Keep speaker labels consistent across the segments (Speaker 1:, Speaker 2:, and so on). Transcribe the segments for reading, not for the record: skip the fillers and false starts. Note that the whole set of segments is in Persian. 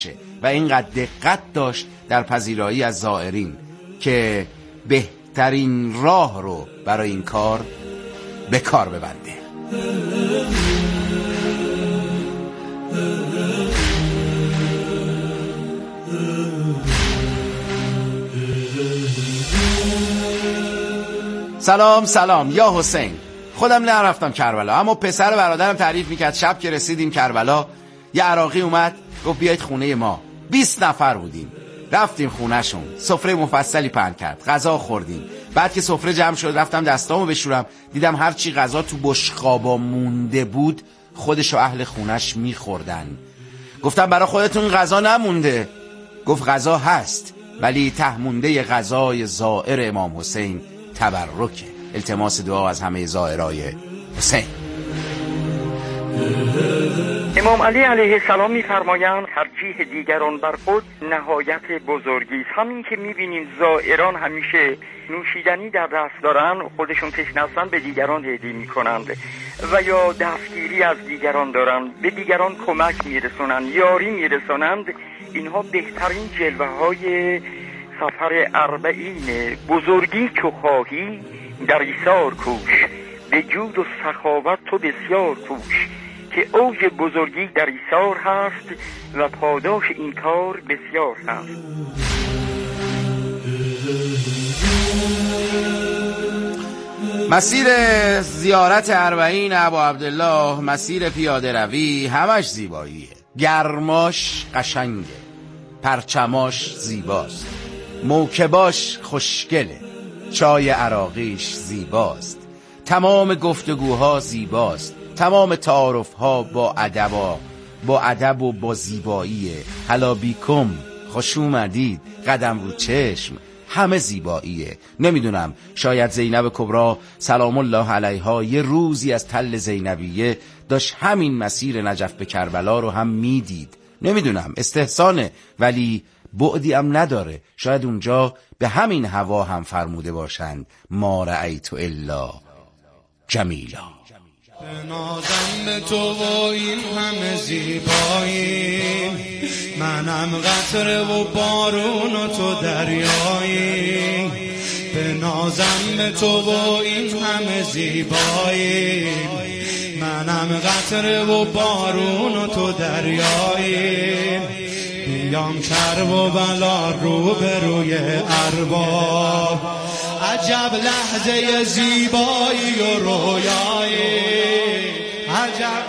Speaker 1: و اینقدر دقت داشت در پذیرایی از زائرین که بهترین راه رو برای این کار به کار ببنده. سلام یا حسین. خودم نرفتم کربلا، اما پسر برادرم تعریف میکرد شب که رسیدیم کربلا یه عراقی اومد گفت بیایید خونه ما. 20 نفر بودیم، رفتیم خونهشون، سفره مفصلی پهن کرد، غذا خوردیم. بعد که سفره جمع شد رفتم دستامو بشورم، دیدم هرچی غذا تو بشقابا مونده بود خودش و اهل خونش میخوردن. گفتم برای خودتون غذا نمونده؟ گفت غذا هست، ولی ته مونده غذای زائر امام حسین تبرکه. التماس دعا از همه زائرای حسین.
Speaker 2: امام علی علیه السلام می‌فرمایند ترجیح دیگران بر خود نهایت بزرگی است. همین که می‌بینیم زائران همیشه نوشیدنی در دست دارن، خودشون تشنه هستن، به دیگران هدیه می‌کنند و یا دستگیری از دیگران دارن، به دیگران کمک می‌رسونن، یاری می‌رسونند. اینها بهترین جلوه‌های سفر اربعین. بزرگی که خواهی در ایثار کوش، به جود و سخاوت تو بسیار کوش، که اوج بزرگی در ایثار هست و پاداش این کار بسیار هست.
Speaker 1: مسیر زیارت اربعین ابا عبدالله، مسیر پیاده روی، همش زیباییه. گرماش قشنگه، پرچماش زیباست، موکباش خوشگله، چای عراقیش زیباست، تمام گفتگوها زیباست، تمام تعارفها با ادب و با زیباییه. هلا بیکم، خوش اومدید، قدم رو چشم، همه زیباییه. نمیدونم، شاید زینب کبرا سلام الله علیها یه روزی از تل زینبیه داشت همین مسیر نجف به کربلا رو هم میدید. نمیدونم، استحسانه، ولی بعدی هم نداره. شاید اونجا به همین هوا هم فرموده باشند ما رأیت الا جمیلا.
Speaker 3: نازم به تو و این همه زیبایی، منم قطره و بارون و تو دریایی. به نازم به تو و این همه زیبایی، منم قطره و بارون و تو دریایی. بیام کرب و بلا رو به روی ارباب، عجب لحظه زیبایی و رویایی، عجب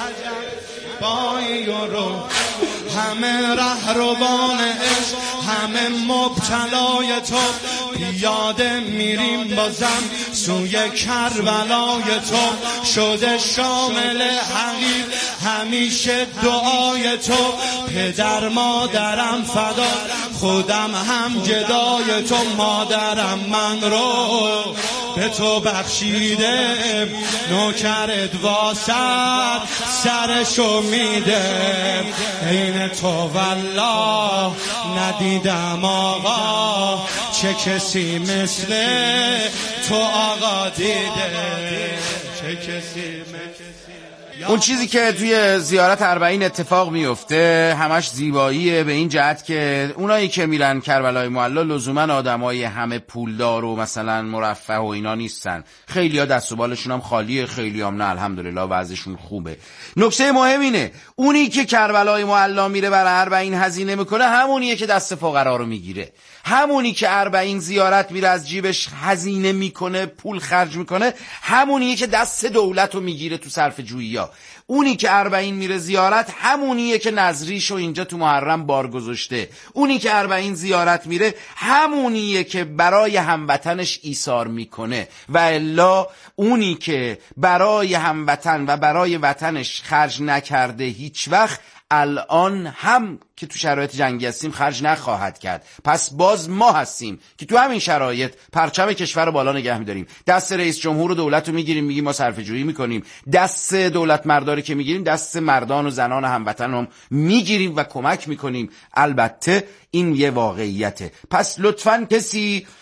Speaker 3: زیبایی و رویایی. همه رهروان عشق، همه مبتلای تو، پیاده میریم بازم سوی کربلای تو. شده شامل حقیق همیشه دعای تو، پدر مادرم فدا، خودم هم گدای تو. مادرم من رو به تو بخشیده، نوکرت واسد سرشو میده. این تو والله ندیدم آقا، چه کسی مثل تو آقا دیده، چه کسی مثل.
Speaker 1: اون چیزی که توی زیارت اربعین اتفاق میفته همش زیباییه، به این جهت که اونایی که میرن کربلای معلی لزوما آدمای همه پولدار و مثلا مرفه و اینا نیستن. خیلیا دست و بالشون هم خالیه، خیلیا هم نه، الحمدلله وضعشون خوبه. نکته مهم اینه اونی که کربلای معلی میره برای اربعین هزینه میکنه همونیه که دست فقرا رو میگیره. همونی که اربعین زیارت میره از جیبش هزینه میکنه، پول خرج میکنه، همونیه که دست دولت رو میگیره تو صرف جویی. اونی که اربعین میره زیارت همونیه که نظریشو اینجا تو محرم بار گذاشته. اونی که اربعین زیارت میره همونیه که برای هموطنش ایثار میکنه، و الا اونی که برای هموطن و برای وطنش خرج نکرده هیچ وقت، الان هم که تو شرایط جنگی هستیم خرج نخواهد کرد. پس باز ما هستیم که تو همین شرایط پرچم کشور رو بالا نگه میداریم، دست رئیس جمهور و دولت رو میگیریم، میگیم ما صرفه جویی میکنیم، دست دولت مرداری که میگیریم دست مردان و زنان هموطن هم میگیریم و کمک میکنیم. البته این یه واقعیته. پس لطفاً کسی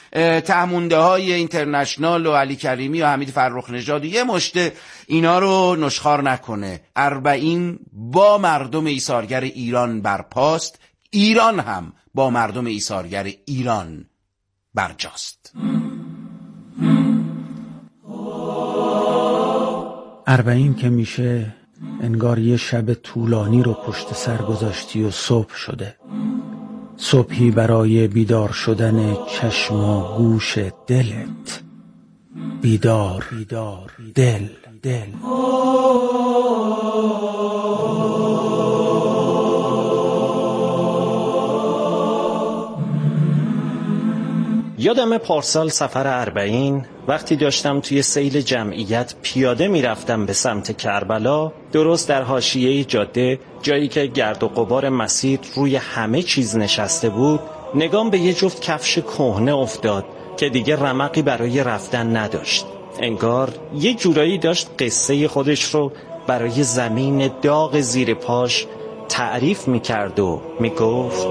Speaker 1: تهمونده های اینترنشنال و علی کریمی و حمید فرخ نژاد و یه مشته اینا رو نشخوار نکنه. 40 با مردم ایثارگر ایران برپاست، ایران هم با مردم ایثارگر ایران برجاست.
Speaker 4: 40 که میشه انگار یه شب طولانی رو پشت سر گذاشتی و صبح شده، صبحی برای بیدار شدن چشم و گوش دلت. بیدار دل.
Speaker 5: یادم پارسال سفر 40 وقتی داشتم توی سیل جمعیت پیاده میرفتم به سمت کربلا، درست در حاشیه جاده، جایی که گرد و غبار مسیر روی همه چیز نشسته بود، نگام به یه جفت کفش کهنه افتاد که دیگه رمقی برای رفتن نداشت. انگار یه جورایی داشت قصه خودش رو برای زمین داغ زیر پاش تعریف میکرد و میگفت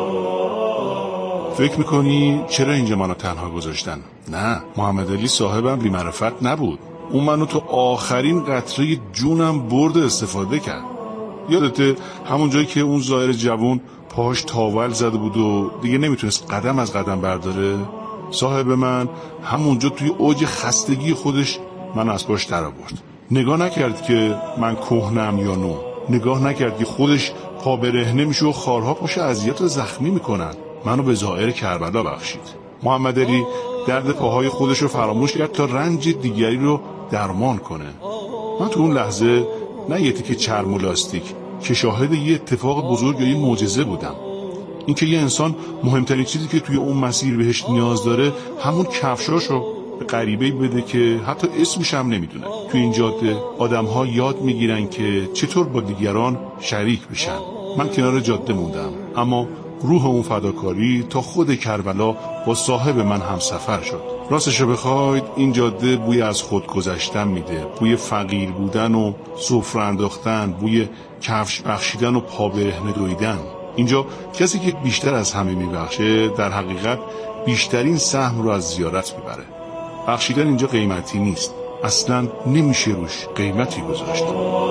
Speaker 6: فکر میکنی چرا اینجا منو تنها گذاشتن؟ نه، محمد علی صاحبم بی‌معرفت نبود. اون منو تو آخرین قطره جونم برد استفاده کرد. یادته همون جایی که اون زائر جوون پاش تاول زده بود و دیگه نمیتونست قدم از قدم برداره؟ صاحب من همونجا توی اوج خستگی خودش من از پاش در آورد. نگاه نکرد که من کهنم یا نو، نگاه نکرد که خودش پا برهنه میشه و خارها پاش اذیت و زخمی میکنن. منو به زائر کربلا بخشید. محمد علی درد پاهای خودش رو فراموش کرد تا رنج دیگری رو درمان کنه. من تو اون لحظه نه یه تیکه چرم و لاستیک که شاهد یه اتفاق بزرگ یا یه معجزه بودم. اینکه یه انسان مهمترین چیزی که توی اون مسیر بهش نیاز داره همون کفشاشو به غریبه‌ای بده که حتی اسمش هم نمیدونه. توی این جاده آدم‌ها یاد میگیرن که چطور با دیگران شریک بشن. من کنار جاده موندم، اما روح اون فداکاری تا خود کربلا با صاحب من هم سفر شد. راستشو بخواید این جاده بوی از خود گذشتن میده، بوی فقیر بودن و سفره انداختن، بوی کفش بخشیدن و پا برهنه دویدن. اینجا کسی که بیشتر از همه میبخشه در حقیقت بیشترین سهم رو از زیارت میبره. بخشیدن اینجا قیمتی نیست، اصلا نمیشه روش قیمتی گذاشت.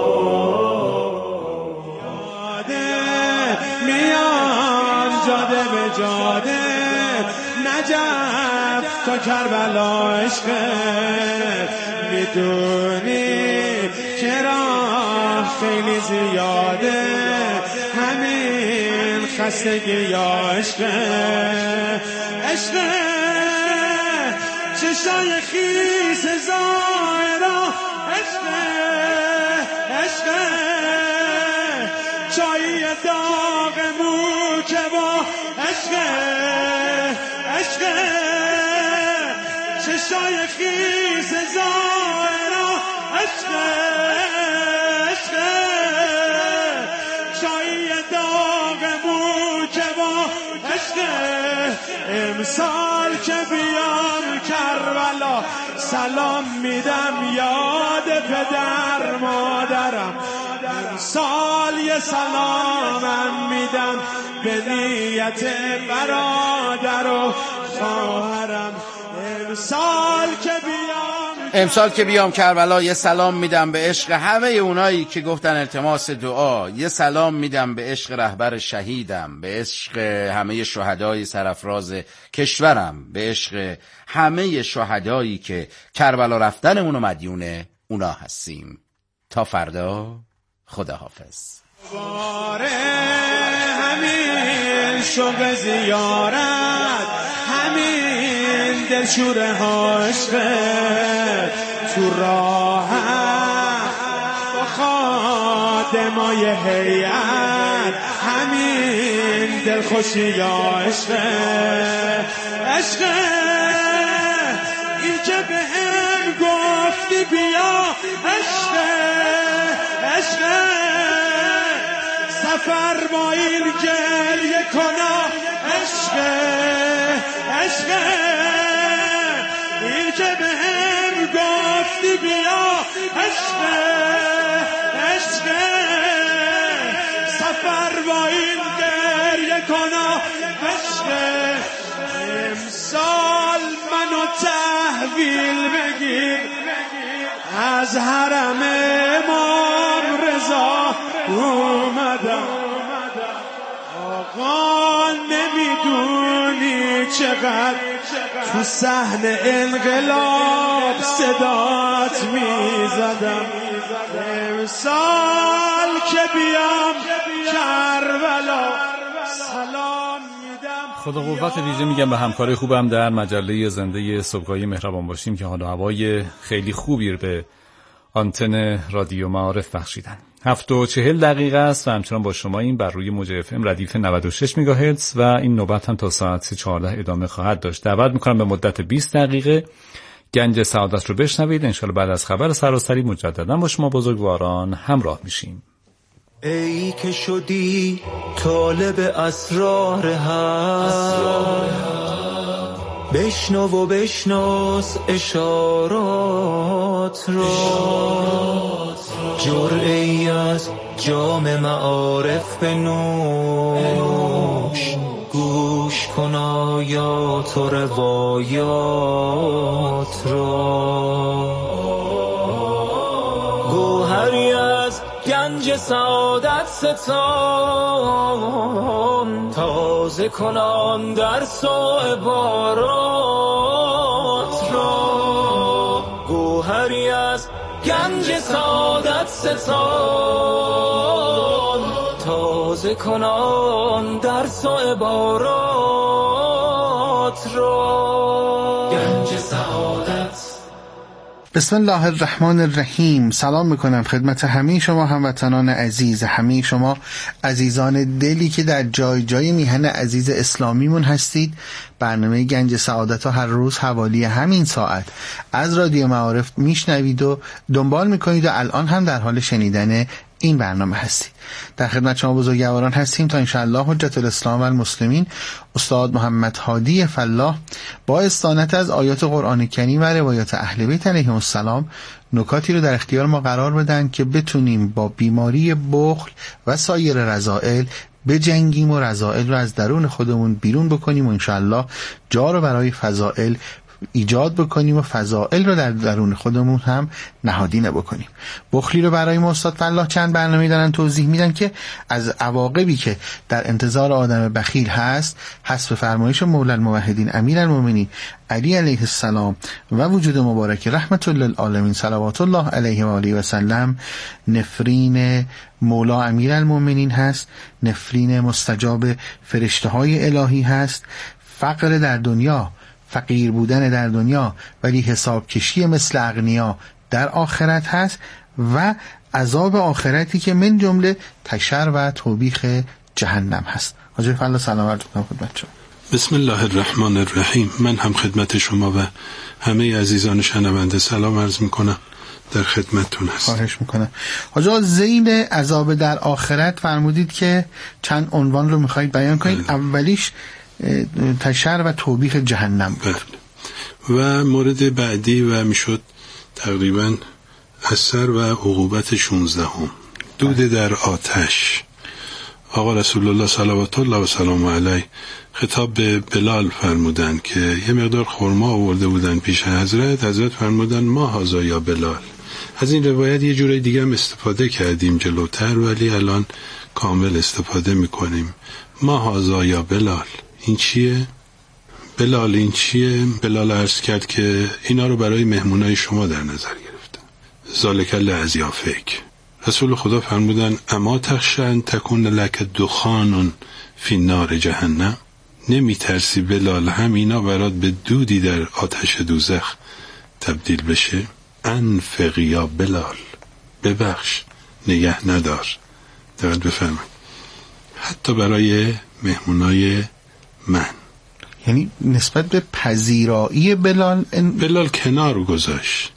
Speaker 3: جاده به جاده نجف تا کربلا عشقه، میدونی چرا خیلی زیاده همین خستگی یا عشقه. عشقه چشای خیس زائرا، عشقه چایی داغ مو که با عشقه چشای خیس زائرا، عشقه چایی داغ مو که با عشقه. امسال که بیام کربلا سلام میدم یاد پدر مادرم، امسال یه سلامم میدم به نیت برادر و خواهرم.
Speaker 1: امسال که بیام کربلا یه سلام میدم به عشق همه اونایی که گفتن التماس دعا، یه سلام میدم به عشق رهبر شهیدم، به عشق همه شهدای سرافراز کشورم، به عشق همه شهدایی که کربلا رفتنمون و مدیون اونا هستیم. تا فردا، خداحافظ.
Speaker 3: همین شوق زیارت، همین دلشوره ها عشقه، تو راه با خادمای هیئت، همین دلخوشی یا عشقه. این که به هم گفتی بیا عشقه، سفر با این گریه کنا عشقه. این که به هم گفتی بیا عشقه، سفر با این گریه کنا عشقه. امسال من تحویل بگیر، از حرم امام رضا اومدم. آقا نمیدونی چقدر تو صحن انقلاب صدات میزدم. امسال که بیام کربلا سلام میدم.
Speaker 7: خدا قوت ویژه میگم به همکار خوبم در مجله زنده صبحگاهی مهربان باشیم که حال و هوای خیلی خوبی به آنتن رادیو معارف بخشیدن. 7:40 است و همچنان با شما این بر روی موج FM ردیف 96 مگاهرتز و این نوبت هم تا ساعت 14 ادامه خواهد داشت. دعوت میکنم به مدت 20 دقیقه گنج سعادت رو بشنوید. انشالله بعد از خبر سراسری مجددا با شما بزرگواران همراه میشیم.
Speaker 8: ای که شدی طالب اسرار حق، بشنو و بشناس اشارات را، جرعه‌ای از جام معارف بنوش، گوش کن آیات و روایات را. گوهری از گنج سعادت ستان، تازه کنان درس و عبارات را. گوهری از گنج سعادت ستان، تازه کنان درس و عبارات را. گنج سعادت.
Speaker 9: بسم الله الرحمن الرحیم. سلام میکنم خدمت همه شما هموطنان عزیز، همه شما عزیزان دلی که در جای جای میهن عزیز اسلامیمون هستید. برنامه گنج سعادت رو هر روز حوالی همین ساعت از رادیو معارف میشنوید و دنبال میکنید و الان هم در حال شنیدن این برنامه هستید. در خدمت شما بزرگواران هستیم تا انشاءالله حجت الاسلام و المسلمین استاد محمد هادی فلاح با استعانت از آیات قرآن کریم و روایات اهل بیت علیهم السلام نکاتی رو در اختیار ما قرار بدن که بتونیم با بیماری بخل و سایر رذائل بجنگیم و رذائل رو از درون خودمون بیرون بکنیم و انشاءالله جا رو برای فضائل ایجاد بکنیم و فضائل رو در درون خودمون هم نهادینه بکنیم. بخلی رو برای ما استاد فلاح چند برنامه دارن توضیح میدن که از عواقبی که در انتظار آدم بخیل هست حسب فرمایش مولا الموحدین امیرالمومنین علی علیه السلام و وجود مبارک رحمت للعالمین صلوات الله علیه و آله و سلم نفرین مولا امیرالمومنین هست، نفرین مستجاب فرشته های الهی هست، فقر در دنیا، فقیر بودن در دنیا ولی حساب کشی مثل اغنیا در آخرت هست و عذاب آخرتی که من جمله تشر و توبیخ جهنم هست. حاجی فلاح سلام عرض می‌کنم خدمت شما.
Speaker 6: بسم الله الرحمن الرحیم. من هم خدمت شما و همه عزیزان شنونده سلام عرض میکنم، در خدمتتون هستم.
Speaker 9: خواهش میکنم. حاجی ذیل عذاب در آخرت فرمودید که چند عنوان رو میخواید بیان کنید. اولیش تشر و توبیخ جهنم بود.
Speaker 6: و مورد بعدی و میشد تقریبا اثر و عقوبت 16 دود در آتش. آقا رسول الله صلوات الله و سلام علیه خطاب به بلال فرمودن که یه مقدار خرما آورده بودن پیش حضرت فرمودن ما هذا یا بلال. از این روایت یه جوری دیگه هم استفاده کردیم جلوتر ولی الان کامل استفاده میکنیم. ما هذا یا بلال، این چیه؟ بلال این چیه؟ بلال عرض کرد که اینا رو برای مهمونای شما در نظر گرفتم. ذالک لعضیافک. رسول خدا فرمودن اما تخشن تکون لک دخانون فی نار جهنم. نمی ترسی بلال هم اینا برات به دودی در آتش دوزخ تبدیل بشه؟ انفق یا بلال، ببخش، نگه ندار. دقیق بفرمایید. حتی برای مهمونای من،
Speaker 9: یعنی نسبت به پذیرایی بلال
Speaker 6: کنار گذاشت.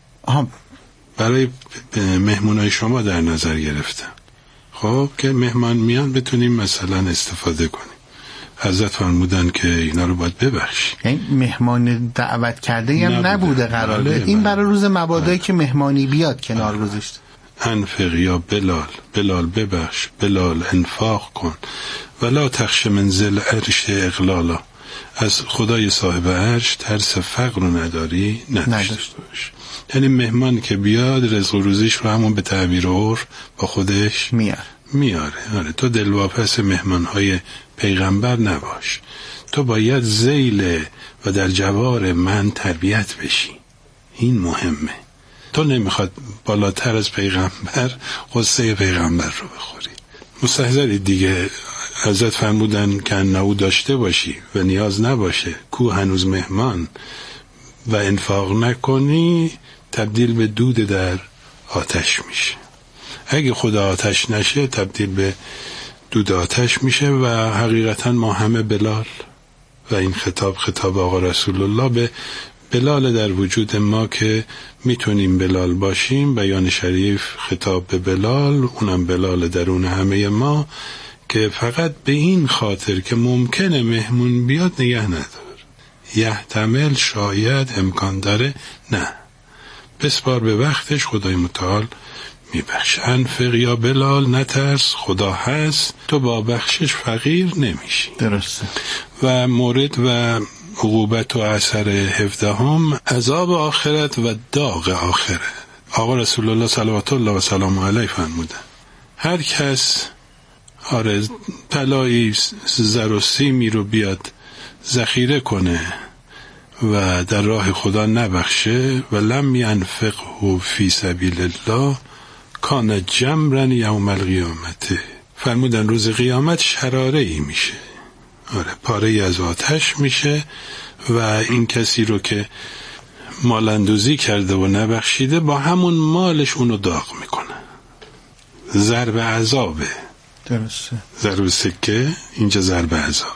Speaker 6: برای مهمونای شما در نظر گرفتم. خب که مهمان میان بتونیم مثلا استفاده کنیم. حضرت فرمودن که اینا رو باید ببخشی.
Speaker 9: یعنی مهمان دعوت کرده هم نبوده قراره. این برای روز مبادایی که مهمانی بیاد کنار گذاشت.
Speaker 6: انفق یا بلال ببخش، بلال انفاق کن، ولا تخش من ذل عرش اغلالا.
Speaker 10: از خدای صاحب عرش ترس فقر رو نداری نداشته باش. یعنی مهمان که بیاد رزق و روزیش رو همون به تعبیر عرف با خودش میاره. آره، تو دلواپس مهمانهای پیغمبر نباش. تو باید ذیل و در جوار من تربیت بشی. این مهمه. تو نمیخواد بالاتر از پیغمبر قصه پیغمبر رو بخوری. مستحضری دیگه. حضرت فرمودن که انه داشته باشی و نیاز نباشه، کو هنوز مهمان و انفاق نکنی تبدیل به دود در آتش میشه. اگه خدا آتش نشه تبدیل به دود آتش میشه. و حقیقتا ما همه بلال و این خطاب آقا رسول الله به بلال در وجود ما که میتونیم بلال باشیم. بیان شریف خطاب به بلال، اونم بلال درون همه ما، که فقط به این خاطر که ممکنه مهمون بیاد نگه ندار. یحتمل، شاید، امکان داره، نه، بسپار به وقتش، خدای متعال میبخش. انفق یا بلال، نترس، خدا هست، تو با بخشش فقیر نمیشی.
Speaker 9: درسته.
Speaker 10: و مورد و عقوبت و اثر 17 عذاب آخرت و داغ آخرت. آقا رسول الله صلوات الله و سلام علیه فرمودن هر کس طلایی زر و سیمی رو بیاد ذخیره کنه و در راه خدا نبخشه و لم ینفقه فی سبیل الله کان جمرا یوم القیامت، فرمودن روز قیامت شراره ای میشه. پاره ای از آتش میشه. و این کسی رو که مالندوزی کرده و نبخشیده با همون مالش اونو داغ میکنه. ضرب عذابه.
Speaker 9: درسته.
Speaker 10: ضرب سکه، اینجا ضرب عذابه.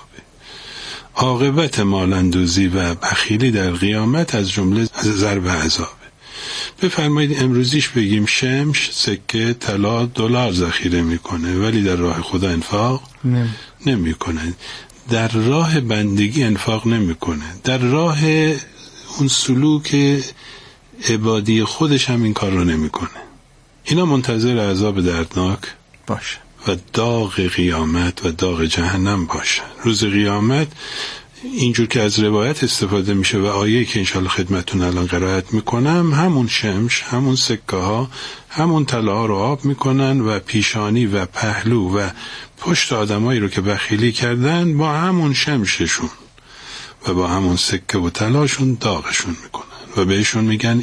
Speaker 10: عاقبت مالندوزی و بخیلی در قیامت از جمله ضرب عذابه. بفرمایید امروزیش بگیم شمش، سکه، طلا، دلار ذخیره میکنه ولی در راه خدا انفاق نمیکنه. در راه بندگی انفاق نمیکنه. در راه اون سلوک عبادی خودش هم این کار رو نمیکنه. اینا منتظر عذاب دردناک
Speaker 9: باشه
Speaker 10: و داغ قیامت و داغ جهنم باشه. روز قیامت اینجور که از روایت استفاده میشه و آیه که انشالله خدمتون الان قرائت میکنم، همون شمش، همون سکه ها، همون طلا رو آب میکنن و پیشانی و پهلو و پشت آدمایی رو که بخیلی کردن با همون شمششون و با همون سکه و طلاشون داغشون میکنن و بهشون میگن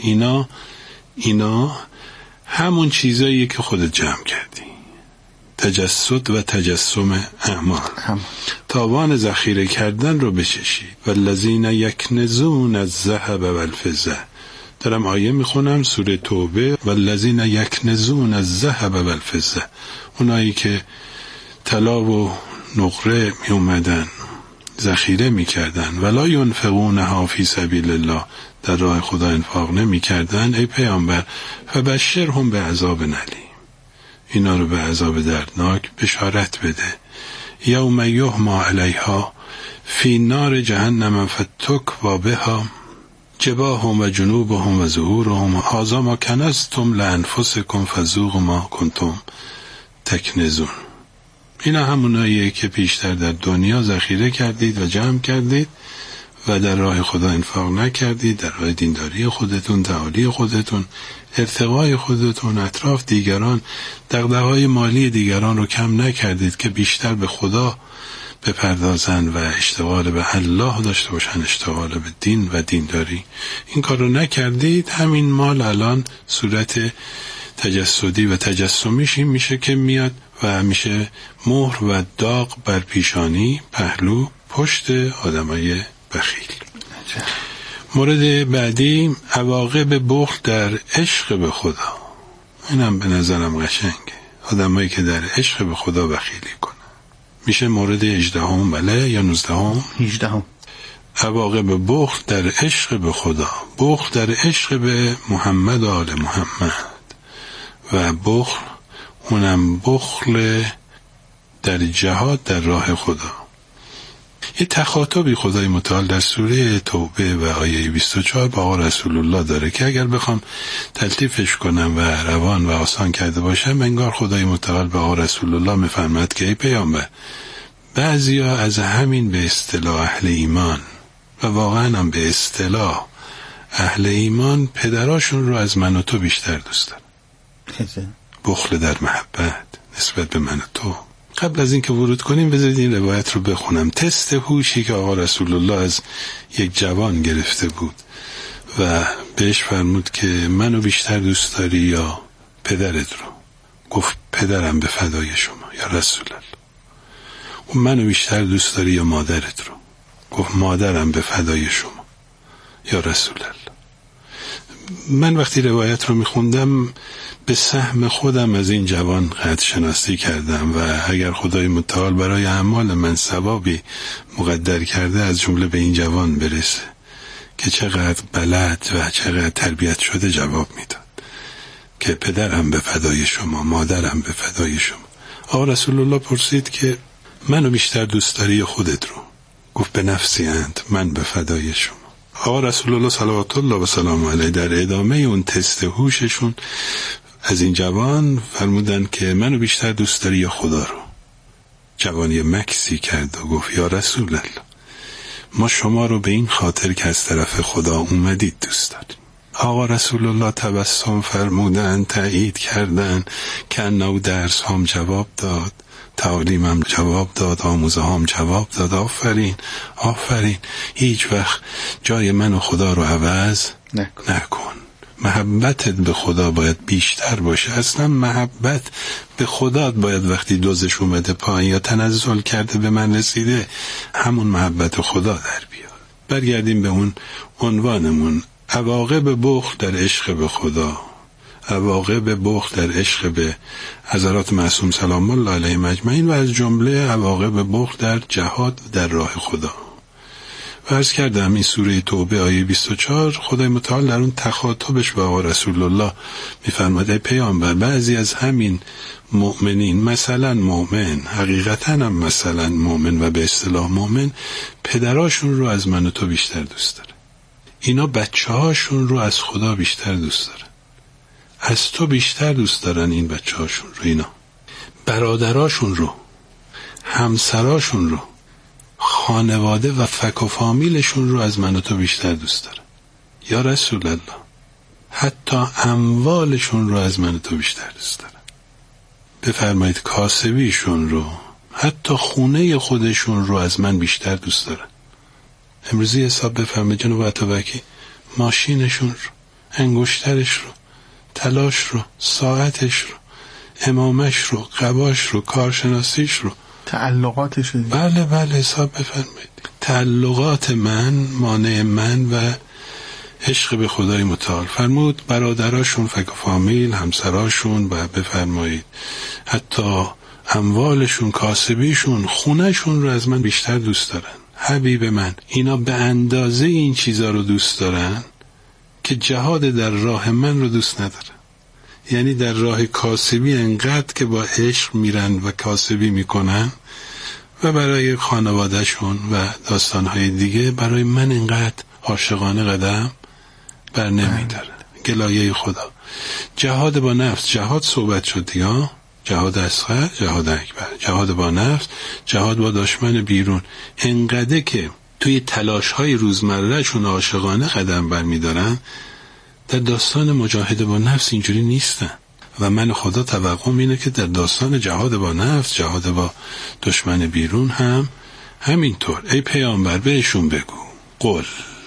Speaker 10: اینا همون چیزاییه که خودت جمع کردی. تجسد و تجسم اعمال. تاوان ذخیره کردن رو بچشید. والذین یکنزون الذهب والفضه. دارم آیه میخونم سوره توبه. والذین یکنزون الذهب والفضه، اونایی که طلا و نقره می اومدن ذخیره میکردن ولا ینفقونها فی سبیل الله، در راه خدا انفاق نمیکردن. ای پیامبر فبشرهم بعذاب الیم، اینا رو به عذاب دردناک بشارت بده. یوم یحما علیها فی نار جهنم فتکوا بها جباههم و جنوبهم و ظهورهم هذا ما کنزتم لانفسکم فذوقوا ما کنتم تکنزون. اینا هموناییه که پیشتر در دنیا ذخیره کردید و جمع کردید و در راه خدا انفاق نکردید، در راه دینداری خودتون، تعالی خودتون، ارتقای خودتون، اطراف دیگران، دغدغه‌های مالی دیگران رو کم نکردید که بیشتر به خدا بپردازن و اشتغال به الله داشته باشن، اشتغال به دین و دینداری. این کار رو نکردید. همین مال الان صورت تجسدی و تجسمیش این میشه که میاد و میشه مهر و داغ بر پیشانی، پهلو، پشت آدمای بخیل. مورد بعدی عواقب بخل در عشق به خدا. اینم به نظرم قشنگه. آدمایی که در عشق به خدا بخیلی کنن. میشه مورد 18 بله یا 19
Speaker 9: 18.
Speaker 10: عواقب بخل در عشق به خدا. بخل در عشق به محمد آل محمد و بخل، اونم بخل در جهاد در راه خدا. یه تخاطبی خدای متعال در سوره توبه و آیه 24 با آقا رسول الله داره که اگر بخوام تلطیفش کنم و روان و آسان کرده باشم، انگار خدای متعال با آقا رسول الله میفرماد که ای پیامبر بعضیا از همین به اصطلاح اهل ایمان و واقعا هم به اصطلاح اهل ایمان پدراشون رو از من و تو بیشتر دوست دارن. بخل در محبت نسبت به من و تو. قبل از اینکه ورود کنیم بذارید این روایت رو بخونم. تست هوشی که آقا رسول الله از یک جوان گرفته بود و بهش فرمود که منو بیشتر دوست داری یا پدرت رو؟ گفت پدرم به فدای شما یا رسول الله. گفت منو بیشتر دوست داری یا مادرت رو؟ گفت مادرم به فدای شما یا رسول الله. من وقتی روایت رو میخوندم به سهم خودم از این جوان قدر شناسی کردم و اگر خدای متعال برای اعمال من ثوابی مقدر کرده از جمله به این جوان برسه که چقدر بلد و چقدر تربیت شده جواب میداد که پدرم به فدای شما، مادرم به فدای شما. آقا رسول الله پرسید که منو بیشتر دوست داری یا خودت رو؟ گفت به نفسی انت، من به فدای شما. آقا رسول الله صلوات الله و سلام علیه در ادامه اون تست هوششون از این جوان فرمودن که منو بیشتر دوست داری یا خدا رو؟ جوانی مکسی کرد و گفت یا رسول الله ما شما رو به این خاطر که از طرف خدا اومدید دوست داریم. آقا رسول الله تبسم فرمودن، تایید کردن که انه درس هم جواب داد، تعالیمم جواب داد، آموزه هم جواب داد. آفرین آفرین، هیچ وقت جای من و خدا رو عوض نکن. محبتت به خدا باید بیشتر باشه. اصلا محبت به خدا باید وقتی دوزش اومده پایین یا تنزل کرده به من رسیده همون محبت خدا در بیاد. برگردیم به اون عنوانمون، عواقب بخل در عشق به خدا، عواقب بخل در عشق به حضرات معصوم سلام الله علیهم اجمعین و از جمله عواقب بخل در جهاد در راه خدا. و عرض کردم این سوره توبه آیه 24 خدای متعال در اون تخاطبش با آقا رسول الله میفرماد ای پیامبر بعضی از همین مؤمنین، مثلا مؤمن، حقیقتا هم مثلا مؤمن و به اصطلاح مؤمن، پدراشون رو از من و تو بیشتر دوست داره. اینا بچه هاشون رو از خدا بیشتر دوست دارن، از تو بیشتر دوست دارن این بچه هاشون رو، اینا برادراشون رو، همسراشون رو، خانواده و فک و فامیلشون رو از من و تو بیشتر دوست دارن. یا رسول الله حتی اموالشون رو از من و تو بیشتر دوست دارن. بفرمایید کاسبیشون رو، حتی خونه خودشون رو از من بیشتر دوست دارن. امروزی حساب بفرمایید جناب عطابکی، ماشینشون رو، انگشترش رو، تلاش رو، ساعتش رو، امامش رو، قباش رو، کارشناسیش رو،
Speaker 9: تعلقاتش رو.
Speaker 10: بله بله حساب بفرمایید. تعلقات من مانع من و عشق به خدای متعال. فرمود برادراشون، فک و فامیل، همسراشون و بفرمایید حتی اموالشون، کاسبیشون، خونهشون رو از من بیشتر دوست دارن. حبیب من، اینا به اندازه این چیزا رو دوست دارن که جهاد در راه من رو دوست ندارن. یعنی در راه کاسبی انقدر که با عشق میرن و کاسبی میکنن و برای خانوادهشون و داستانهای دیگه، برای من انقدر عاشقانه قدم بر نمیدارن. گلایه خدا. جهاد با نفس، جهاد صحبت شد دیگه، جهاد اصغر، جهاد اکبر، جهاد با نفس، جهاد با دشمن بیرون. انقدر که توی تلاش‌های روزمره‌شون عاشقانه قدم برمی‌دارن، در داستان مجاهده با نفس اینجوری نیستن. و من خدا توقعم اینه که در داستان جهاد با نفس، جهاد با دشمن بیرون هم همینطور. ای پیامبر بهشون بگو، قل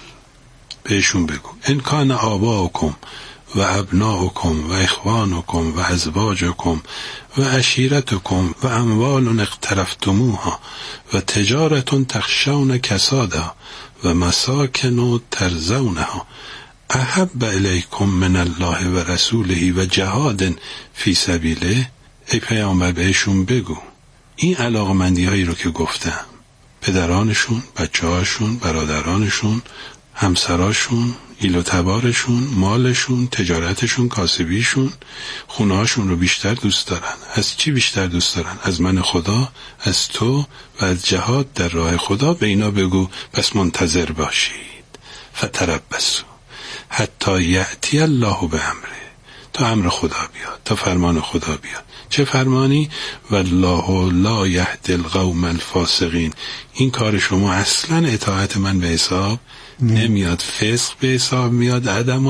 Speaker 10: بهشون بگو، ان کان آباؤکم و ابناؤکم و اخوانکم و ازواجکم و عشیرتکم و اموال اقترفتموها و تجارت تخشون کسادها و مساکن ترضونها احب الیکم من الله و رسوله و جهاد فی سبیله. ای پیامبر بهشون بگو این علاقمندی هایی رو که گفتم، پدرانشون، بچه هاشون، برادرانشون، همسراشون، ایل و تبارشون، مالشون، تجارتشون، کاسبیشون، خونهاشون رو بیشتر دوست دارن. از چی بیشتر دوست دارن؟ از من خدا، از تو و از جهاد در راه خدا. به اینا بگو پس منتظر باشید، فتربصوا حتی یأتی الله به امره، تا امر خدا بیاد، تا فرمان خدا بیاد. چه فرمانی؟ والله لا یهدی القوم الفاسقین. این کار شما اصلا اطاعت من به حساب نمیاد، فسق به حساب میاد.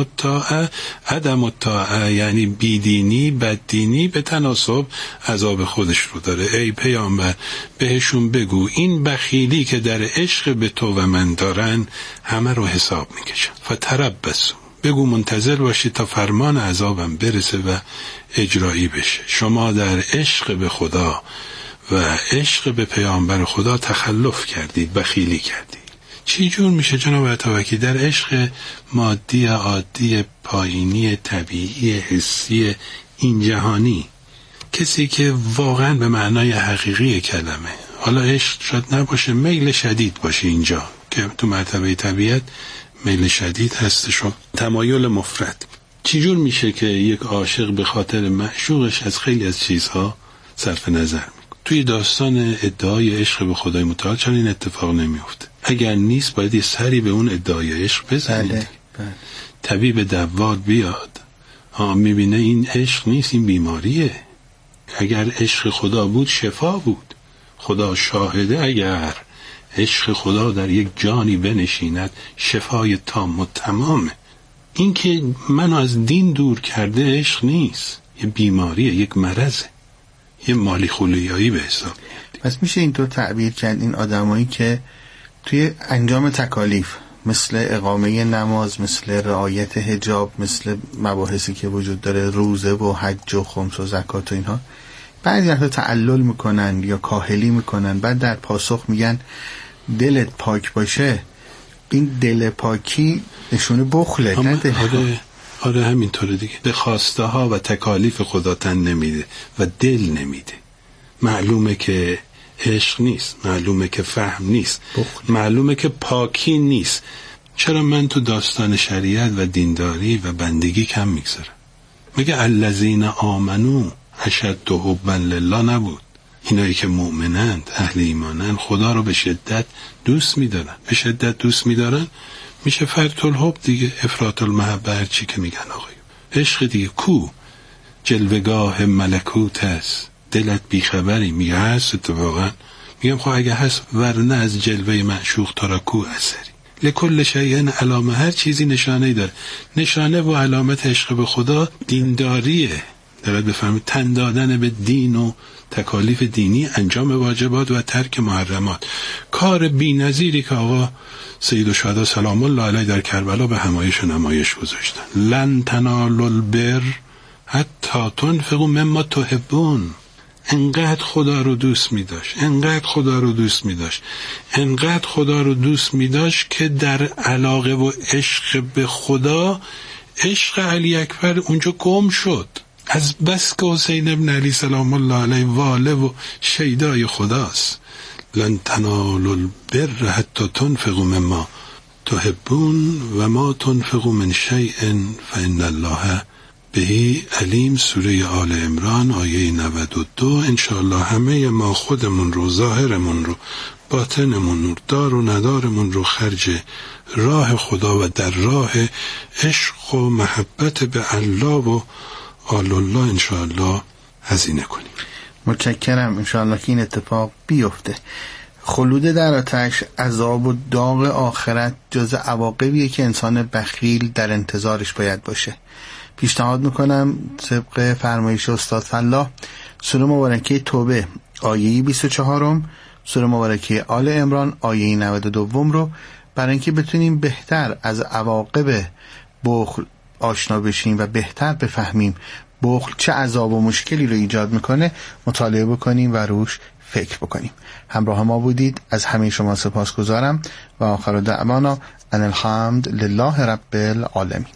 Speaker 10: عدم الطاعه یعنی بیدینی، بددینی به تناسب عذاب خودش رو داره. ای پیامبر بهشون بگو این بخیلی که در عشق به تو و من دارن همه رو حساب میکشن. فتربصوا، بگو منتظر باشید تا فرمان عذابم برسه و اجرایی بشه. شما در عشق به خدا و عشق به پیامبر خدا تخلف کردید، بخیلی کردید. چی جور میشه جناب عطاوکی در عشق مادی، عادی، پایینی، طبیعی، حسی، این جهانی؟ کسی که واقعا به معنای حقیقی کلمه، حالا عشق شاید نباشه، میل شدید باشه اینجا که تو مرتبه طبیعت میل شدید هستش و تمایل مفرط. چی جور میشه که یک عاشق به خاطر معشوقش از خیلی از چیزها صرف نظر میکنه؟ توی داستان ادعای عشق به خدای متعال چون این اتفاق نمیفته. اگر نیست باید یه سری به اون ادعای عشق بزنید. طبیب دوال بیاد، میبینه این عشق نیست، این بیماریه. اگر عشق خدا بود شفا بود. خدا شاهده اگر عشق خدا در یک جانی بنشیند شفای تام و تمامه. این که منو از دین دور کرده عشق نیست، یه بیماریه، یک مرضه، یه مالی خولیایی به حساب.
Speaker 9: پس میشه اینطور تعبیر کرد این آدمایی که توی انجام تکالیف مثل اقامه نماز، مثل رعایت حجاب، مثل مباحثی که وجود داره، روزه و حج و خمس و زکات و اینها، بعضی وقتا تعلل میکنن یا کاهلی میکنن، بعد در پاسخ میگن دلت پاک باشه. این دل پاکی نشونه بخله.
Speaker 10: آره همینطوره دیگه. به خواسته ها و تکالیف خدا تن نمیده و دل نمیده. معلومه که عشق نیست، معلومه که فهم نیست، معلومه که پاکی نیست. چرا من تو داستان شریعت و دینداری و بندگی کم میگذارم؟ میگه الذین آمنو اشد حبا لله نبود؟ اینایی که مؤمنند، اهل ایمانند، خدا رو به شدت دوست میدارن. به شدت دوست میدارن میشه فرط الحب دیگه، افراط المحبه، هر چی که میگن آقای عشق دیگه. کو جلوگاه ملکوت است، دلت بیخبری؟ میگه هست اتفاقا. میگم خب اگه هست ورنه از جلوه معشوق تا را کو اثری؟ لکل شیء علامه، هر چیزی نشانه‌ای داره. نشانه و علامت عشق به خدا دینداریه. دارد بفهمید تن دادن به دین و تکالیف دینی، انجام واجبات و ترک محرمات. کار بی‌نظیری که آقا سید الشهدا سلام الله علیه در کربلا به همایش و نمایش گذاشتن. لن تنالوا البر حتی تنفقوا مما تحبون. انقدر خدا رو دوست می داشت، انقدر خدا رو دوست می داشت، انقدر خدا رو دوست می داشت که در علاقه و عشق به خدا، عشق علی اکبر اونجا گم شد. از بس که حسین ابن علی سلام الله علیه واله و شیدای خداست. لن تنالوا البر حتی تنفقوا مما تحبون و ما تنفقوا من شیء فإن الله بهی علیم. سوره آل عمران آیه 92. انشاءالله همه ما خودمون رو، ظاهرمون رو، باطنمون رو، دار و ندارمون رو خرج راه خدا و در راه عشق و محبت به الله و آل الله انشاءالله هزینه کنیم.
Speaker 9: متشکرم. انشاءالله که این اتفاق بیفته. خلود در آتش، عذاب و داغ آخرت جز عواقبیه که انسان بخیل در انتظارش باید باشه. پیشنهاد میکنم طبق فرمایش استاد فلاح سوره مبارکه توبه آیه 24، سوره مبارکه آل عمران آیه 92 رو برای اینکه بتونیم بهتر از عواقب بخل آشنا بشیم و بهتر بفهمیم بخل چه عذاب و مشکلی رو ایجاد میکنه مطالعه بکنیم و روش فکر بکنیم. همراه ما بودید، از همه شما سپاسگزارم و آخر دعوانا ان الحمد لله رب العالمین.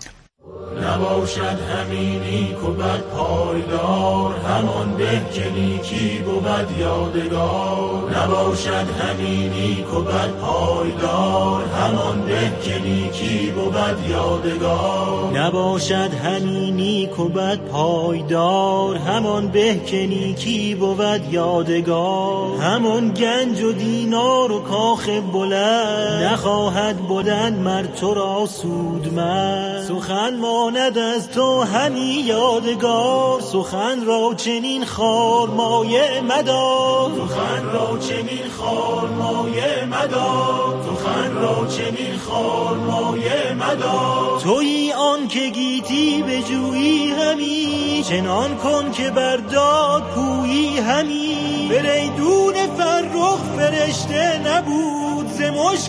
Speaker 8: نباشد همین نیک و بد پایدار، همان به که نیکی بود یادگار. نباشد همین نیک و بد پایدار، همان به که نیکی بود یادگار.
Speaker 11: نباشد همین نیک و بد پایدار، همان به که نیکی بود یادگار. همان گنج و دینار و کاخ بلند، نخواهد بودن مر تو را سودمند. سخن ما ماند از تو همی یادگار. سخن را چنین خارمایه مدار، سخن را چنین خارمایه مدار، سخن را چنین خارمایه مدار. تویی آن که گیتی به جویی همی، چنان کن که برداد پویی همی. فریدون فرخ فرشته نبود ز